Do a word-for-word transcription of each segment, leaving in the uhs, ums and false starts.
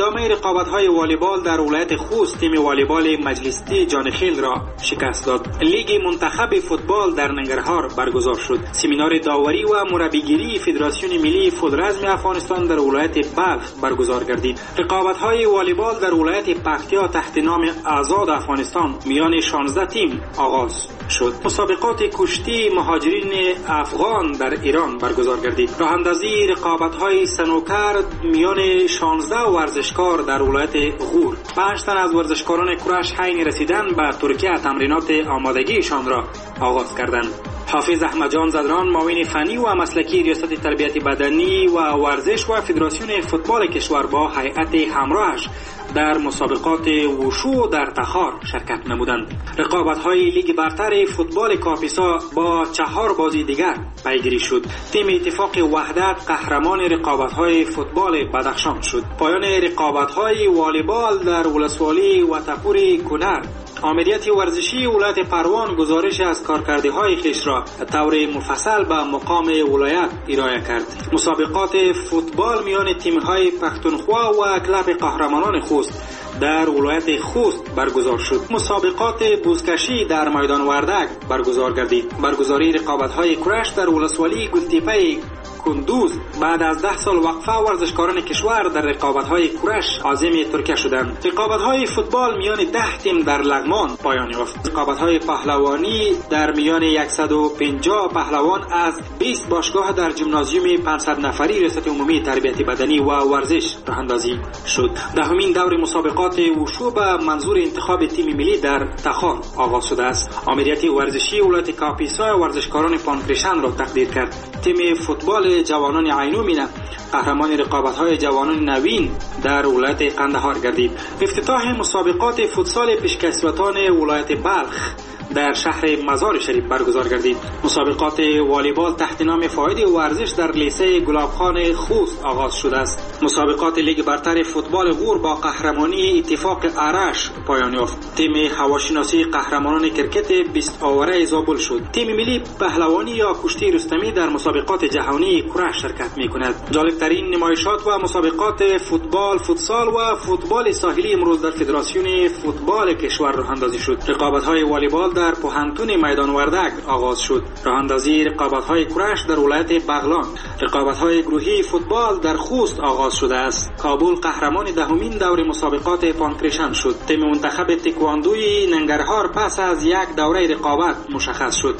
ادامه رقابت‌های والیبال در ولایت خوست تیم والیبال مجلسی جانخیل را شکست داد. لیگ منتخب فوتبال در ننگرهار برگزار شد. سمینار داوری و مربیگری فدراسیون ملی فوتبال افغانستان در ولایت بلخ برگزار گردید. رقابت‌های والیبال در ولایت پکتیا تحت نام آزاد افغانستان میان شانزده تیم آغاز شد. مسابقات کشتی مهاجرین افغان در ایران برگزار گردید. راه اندازی رقابت‌های سنوکر میان شانزده ورزشکار در ولایت غور. پنج تن از ورزشکاران کرش حین رسیدن به ترکیه تمرینات آمادگیشان را آغاز کردند. حافظ احمد جان زدران معاون فنی و مسلکی ریاست تربیت بدنی و ورزش و فدراسیون فوتبال کشور با هیئت همراهش در مسابقات وشو در تخار شرکت نمودند. رقابت‌های لیگ برتر فوتبال کاپیسا با چهار بازی دیگر پیگیری شد. تیم اتفاق وحدت قهرمان رقابت‌های فوتبال بدخشان شد. پایان رقابت‌های والیبال در ولسوالی و تپور کنر. آمریت ورزشی ولایت پروان گزارش از کارکرده‌های خویش را طور مفصل به مقام ولایت ارائه کرد. مسابقات فوتبال میان تیم‌های پختونخوا و کلاب قهرمانان خوست در ولایت خوست برگزار شد. مسابقات بوزکشی در میدان وردک برگزار گردید. برگزاری رقابت‌های کرش در ولسوالی گلتیپه کندوز بعد از ده سال وقفه ورزشکاران کشور در رقابت‌های کرش عازم ترکیه شدند. رقابت‌های فوتبال میان ده تیم در لغمان پایان یافت. رقابت‌های پهلوانی در میان صد و پنجاه پهلوان از بیست باشگاه در ژیمنازیوم پانصد نفری ریاست عمومی تربیت بدنی و ورزش راه اندازی شد. دهمین دور مسابقات وشو به منظور انتخاب تیم ملی در تخار آغاز شده است. آمریت ورزشی ولایت کاپیسا ورزشکاران پانکریشن را تقدیر کرد. تیم فوتبال جوانان عینومینه قهرمان رقابت‌های جوانان نوین در ولایت قندهار گردید. افتتاح مسابقات فوتسال پیشکسوتان ولایت بلخ در شهر مزار شریف برگزار گردید. مسابقات والیبال تحت نام فاید ورزش در لیسه گلابخان خوست آغاز شده است. مسابقات لیگ برتر فوتبال غور با قهرمانی اتفاق ارش پایان یافت. تیم هواشناسی قهرمانان کرکت بیست آوره زابل شد. تیم ملی پهلوانی یا کشتی رستمی در مسابقات جهانی کرش شرکت می‌کند. جالب‌ترین نمایشات و مسابقات فوتبال، فوتسال و فوتبال ساحلی امروز در فدراسیون فوتبال کشور راه اندازی شد. رقابت‌های والیبال در پوهنتون میدان وردک آغاز شد. راه اندازی رقابت‌های کرش در ولایت بغلان. رقابت‌های گروهی فوتبال در خوست آغاز شده است. کابل قهرمان دهمین دور مسابقات پانکریشن شد. تیم منتخب تکواندوی ننگرهار پس از یک دوره رقابت مشخص شد.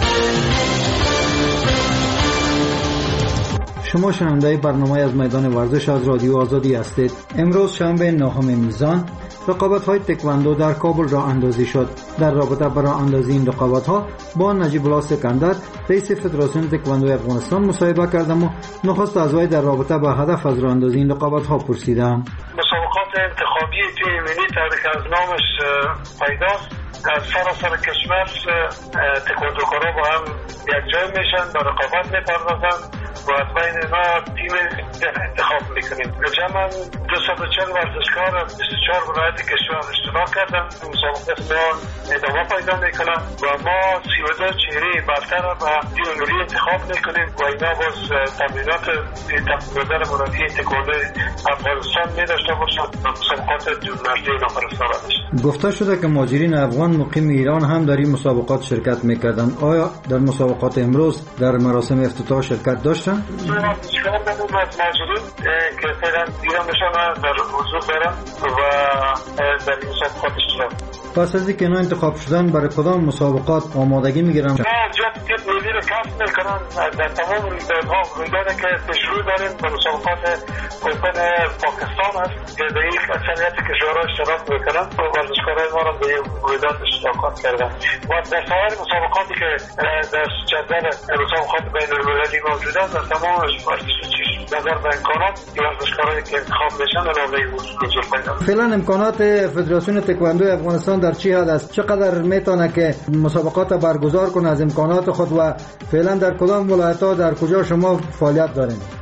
شما شنونده برنامه از میدان ورزش از رادیو آزادی هستید. امروز شنبه نهم میزان رقابت‌های تکواندو در کابل راه اندازی شد. در رابطه با راه اندازی این رقابت‌ها با نجیب الله سکندر رئیس فدراسیون تکواندو افغانستان مصاحبه کردم و نخست از وی در رابطه با هدف از راه اندازی این رقابت‌ها پرسیدم. مسابقات انتخابی تیم ملی تاریخ از نامش پیداست. از سراسر کشور تکواندوکارا با هم یک جای میشن، با رقابت میپردازن و از بین اینا تیم انتخاب میکنیم. جمعاً دویست و چهل ورزشکار از بیست و چهار ولایت کشور اشتراک کردن. مسابقات ما ادامه پیدا میکنن و ما سی و دو چهره برتر و تیم ملی انتخاب میکنیم و اینا باز تمرینات تقریبا مربی تکواندو افغانستان میداشته باشد و مسابقات جمهوری اینا فرستاده بشه. گفته شده که مهاجرین افغان مقیم ایران هم در این مسابقات شرکت میکردن. آیا در مسابقات امروز در مراسم افتتاح شرکت داشتن؟ شکل بدون از مهاجرین که فعلا ایرانشان در حضور دارن و در این مسابقات اشتراک. پس از اینکه اینا انتخاب شدن برای کدام مسابقات آمادگی میگیرن؟ نه جد تیم ملی رو کسب میکنن در تمام رویدادها. رویدادی که تشریع داریم به مسابقات اوپن پاکستان هست که در یک اکثریت کشورها اشتراک میکنن و ورزشکارای ما رو به این رویداد اشتراکات کردن و در سایر مسابقاتی که در جدول مسابقات بین المللی موجوده در تمام ورزشی نظر به امکانات ورزشکارایی که انتخاب میشن علاوه حضور پیدا. فعلا امکانات فدراسیون تکواندو افغانستان در چی حد است؟ چقدر میتونه که مسابقات برگزار کنه از امکانات خود و فعلا در کدام ولایت‌ها در کجا شما فعالیت دارین؟ ما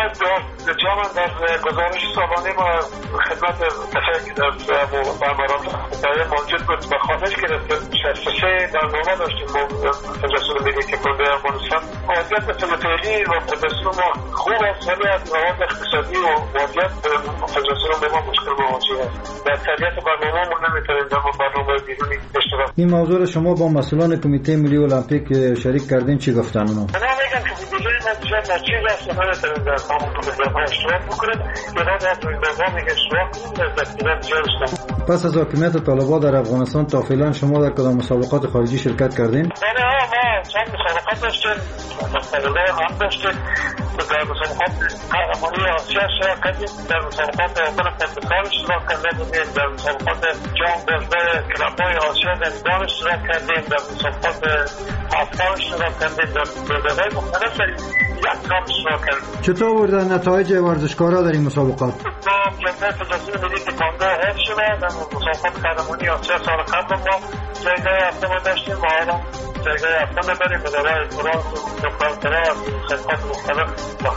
جان در گزارش سالانه ما خدمت دفعه که در برنامه موجود بود و خواهش گرفت شصت و سه برنامه داشتیم ما فدراسیون ملی تکواندو افغانستان. وضعیت فعلی و فدراسیون ما خوب است ولی از لحاظ اقتصادی و وضعیت فدراسیون ما مشکل مواجه است. در طبیعت برنامه ما نمیتونیم در برنامه بیرونی اشتراک. این موضوع را شما با مسئولان کمیته ملی المپیک شریک کردین، چی گفتن اونا؟ اونا میگن که دیگه نتیجه ناچیز است و نمیتونیم در تمام برنامه اشتراک بکنیم. ایران از برنامه اشتراک کنیم در نتیجه اشتراک. پس از حاکمیت طالبان در افغانستان تا فعلا شما در کدام مسابقات خارجی شرکت کردین؟ بله ها، ما چند مسابقات داشتیم، مسابقه هم داشتیم. در مسابقات قهرمانی آسیا شرکت کردیم، در مسابقات اول پرتغال اشتراک کرده بودیم، در مسابقات جام بازده کلاب‌های آسیا در ایران اشتراک کردیم، در مسابقات افغان اشتراک کردیم، در بازده‌های مختلف در یک سال اشتراک کردیم. چطور بودن نتایج ورزشکارا در این مسابقات؟ جامعه فدراسیون ملی تکواندو حفظ شده. در مسابقات قهرمانی آسیا سال قبل ما جایگاه هفتم داشتیم و حالا جایگاه هفتم بریم به برای برانز و برانزتره از خدمات مختلف.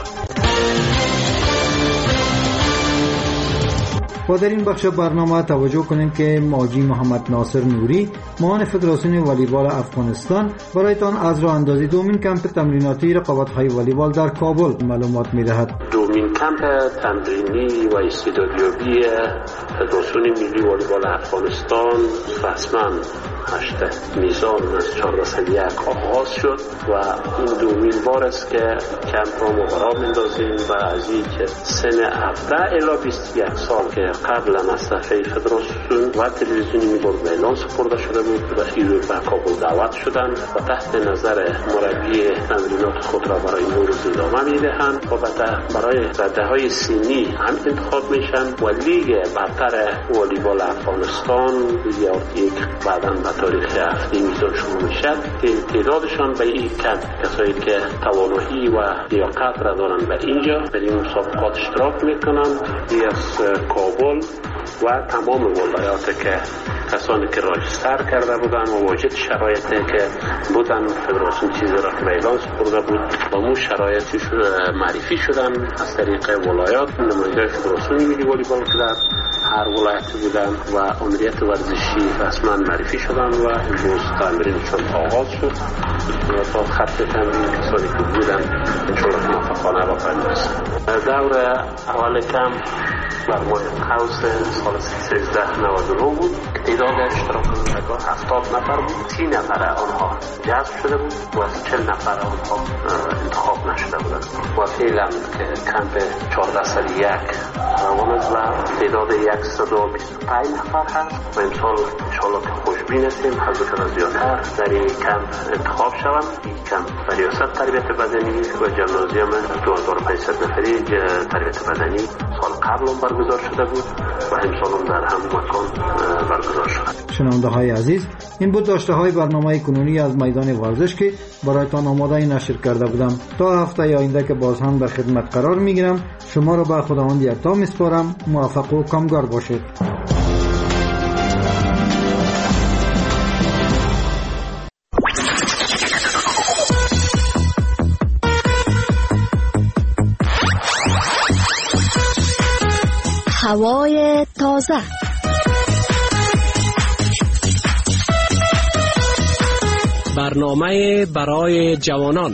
و در این بخش برنامه توجه کنیم که حاجی محمد ناصر نوری، معاون فدراسیون والیبال افغانستان، برایتان از راه اندازی دومین کمپ تمریناتی رقابت‌های والیبال در کابل معلومات می‌دهد. دومین کمپ تمرینی و استعدادیابی فدراسیون ملی والیبال افغانستان رسما هشت میزان از چهارده سال یک آغاز شد و این دومین بار است که کمپ را مبرا می‌اندازیم و از این که سن هفده الی بیست و یک سال که قبل از صفحه فدراسیون و تلویزیونی می‌برد به اعلان سپرده شده بود و ایرو به کابل دعوت شدند و تحت نظر مربی تمرینات خود را برای نوروز ادامه می‌دهند و برای رده‌های سنی هم انتخاب میشن و لیگ برتر والیبال افغانستان یک بعداً به تاریخ هفته میزان شروع میشد. تعدادشان به این کمپ کسایی که توانایی و لیاقت را دارند به اینجا در این مسابقات اشتراک میکنند. از کابل و تمام ولایات که کسانی که راجستر کرده بودند و واجد شرایطی که بودن فدراسیون چیزی را که به اعلان سپرده بود با مو شرایطی معرفی شدن از طریق ولایات. نماینده فدراسیون ملی والیبال که در هر ولایتی بودن و امنیت ورزشی رسما معرفی شدن و امروز تمرینشان آغاز شد و تا خط تمرین کسانی که بودن انشاءالله موفقانه را پردازند. دور اول کمپ بر ماه قوس سال سیزده نود و نه بود. تعداد اشتراک کنندگان هفتاد نفر بود. سی نفر آنها جذب شده بود و از چهل نفر آنها انتخاب نشده بودند و فعلا که کمپ چهارده سال یک روان است و تعداد صد و بیست و پنج نفر هست و امسال انشاءالله که خوشبین هستیم حضرت زیادتر در این کمپ انتخاب شوند. این کمپ ریاست تربیت بدنی و جمنازیوم دو هزار و پانصد نفری تربیت بدنی سال قبل هم برگزار شده بود و امسال هم در هم مکان برگزار شد. شنونده های عزیز، این بود داشته های برنامه کنونی از میدان ورزش که برایتان آماده نشر کرده بودم. تا هفته آینده که باز هم در خدمت قرار میگیرم. شما را به خداوند یکتا میسپارم. موفق و کامگار باشید. هوای تازه، برنامه برای جوانان،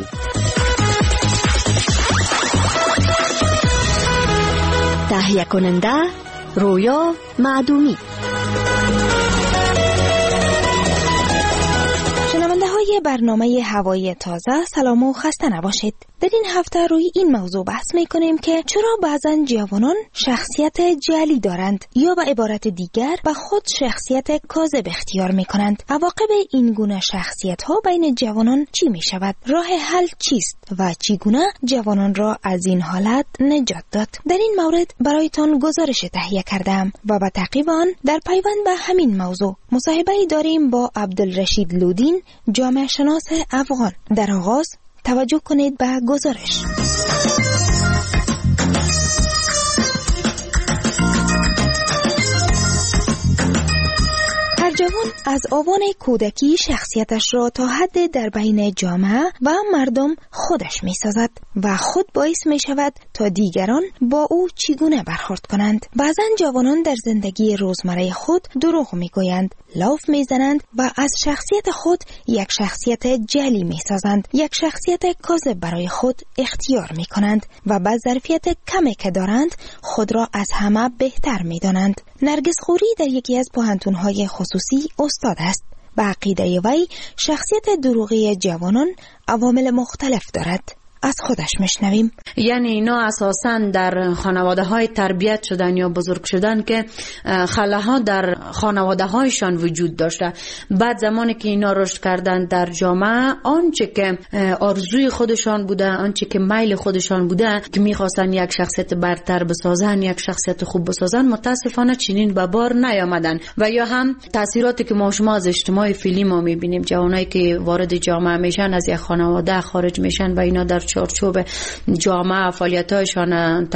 تهیه کننده رویا معدومی. شنونده های برنامه هوای تازه، سلام و خسته نباشید. در این هفته روی این موضوع بحث می کنیم که چرا بعضا جوانان شخصیت جعلی دارند یا به عبارت دیگر به خود شخصیت کاذب اختیار می کنند. عواقب این گونه شخصیت ها بین جوانان چی می شود؟ راه حل چیست و چگونه جوانان را از این حالت نجات داد؟ در این مورد برایتان گزارش تهیه کردم و به تعقیب آن در پیوند به همین موضوع مصاحبه‌ای داریم با عبدالرشید لودین، جامعه شناس افغان. در آغاز توجه کنید به گزارش. هر جوان از آوان کودکی شخصیتش را تا حد در بین جامعه و مردم خودش می سازد و خود باعث می شود تا دیگران با او چگونه برخورد کنند. بعضا جوانان در زندگی روزمره خود دروغ می گویند، لاف می زنند و از شخصیت خود یک شخصیت جعلی می سازند، یک شخصیت کاذب برای خود اختیار می کنند و با ظرفیت کمی که دارند خود را از همه بهتر می دانند. نرگس خوری در یکی از پوهنتون‌های خصوصی استاد است. به عقیده وی شخصیت دروغی جوانان عوامل مختلف دارد. از خودش میشنویم. یعنی اینا اساساً در خانواده های تربیت شدن یا بزرگ شدن که خلاها در خانواده هایشان وجود داشته. بعد زمانی که اینا رشد کردن در جامعه، آنچه که آرزوی خودشان بوده، آنچه که میل خودشان بوده که میخواستن یک شخصیت برتر بسازن، یک شخصیت خوب بسازن، متاسفانه چنین به بار نیامدن. و یا هم تاثیراتی که ما شما از اجتماع فعلی ما میبینیم، جوانایی که وارد جامعه میشن، از یک خانواده خارج میشن و اینا در چارچوب جامعه فعالیت‌هایشان،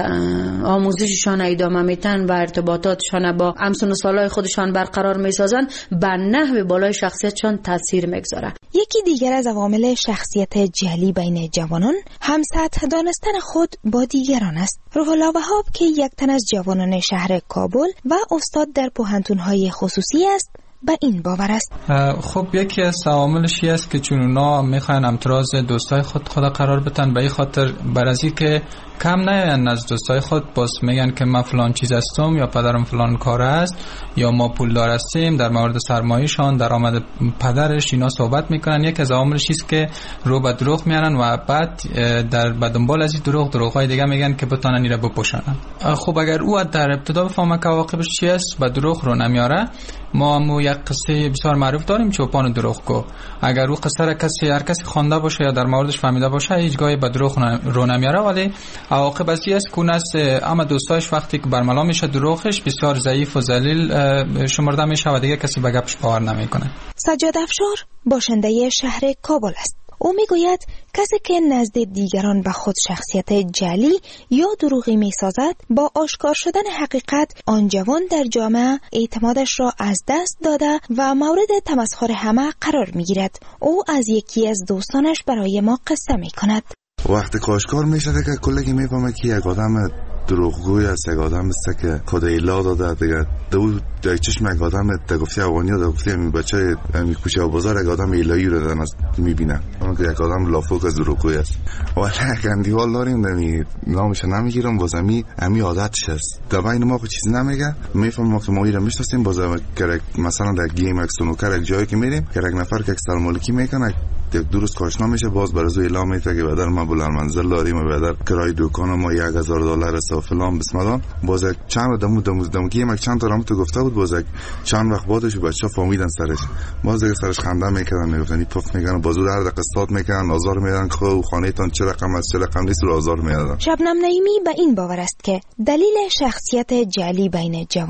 آموزششان ادامه میتن و ارتباطاتشان با همسن و سالای خودشان برقرار میسازن، بر نحو بالای شخصیتشان تاثیر میگذاره. یکی دیگر از عوامل شخصیت جعلی بین جوانان هم سطح دانستن خود با دیگران است. روح الله وهاب که یک تن از جوانان شهر کابل و استاد در پوهنتون‌های خصوصی است، به این باور است. خب یکی از عواملش است که چون اونا میخواین امتراض دوستای خود خود قرار بتن، به این خاطر برازی که کم نیاین از دوستای خود باز میگن که من فلان چیز هستم یا پدرم فلان کار است یا ما پولدار هستیم، در مورد سرمایه‌شان، درآمد پدرش اینا صحبت میکنن. یک از عواملش است که رو به دروغ میارن و بعد در بدنبال از این دروغ دروغای دیگه میگن که بتونن اینا بپوشانن. خب اگر او در ابتدا بفهمه که عواقبش چی است، به دروغ رو نمیاره. ما هم یک قصه بسیار معروف داریم، چوپان دروغگو. اگر او قصه را کسی هر کسی خوانده باشه یا در موردش فهمیده باشه، هیچ گاهی به دروغ رو نمیاره، ولی عواقب از این است که نس اما دوستایش وقتی که برملا میشه دروغش بسیار ضعیف و ذلیل شمرده میشه و دیگه کسی به گپش باور نمیکنه. سجاد افشار باشنده شهر کابل است. او میگوید کسی که نزد دیگران به خود شخصیت جعلی یا دروغی میسازد، با آشکار شدن حقیقت آن جوان در جامعه اعتمادش را از دست داده و مورد تمسخر همه قرار میگیرد. او از یکی از دوستانش برای ما قصه میکند. وقتی کاشکار میشه که کلگی میفهمه که یک آدم دروغگوی است، یک آدم است که خود ایلا داده دیگه. دو در چشم یک آدم تگفتی افغانی و تگفتی می بچه می کوچه و بازار یک آدم ایلایی رو دادن است میبینه اون که یک آدم لافوک از دروغگوی است. ولی یک اندیوال داریم نمی نامش نمیگیرم، باز امی امی عادتش است. در بین ما خود چیزی نمیگه، میفهمم که ما ایران میشناسیم. باز مثلا در گیم یک سنوکر یک جایی که میریم که یک نفر که سلام علیکی میکنه یک درست کاشنا میشه، باز برای اعلام میشه که بدر ما بلند منزل داریم و بدر کرای دکان ما یک هزار دلار است و فلان بسم الله. باز چند دمو دمو دمو که یک چند تا رام تو گفته بود، باز چند وقت بعدش بچه‌ها فهمیدن سرش، باز دیگه سرش خنده میکردن، میگفتن پف میکنن، بازو در قسطات میکنن، آزار میدن که خو خانهتون چه رقم است چه رقم نیست رو آزار میدن. شبنم نعیمی به این باور است که دلیل شخصیت جعلی بین جوان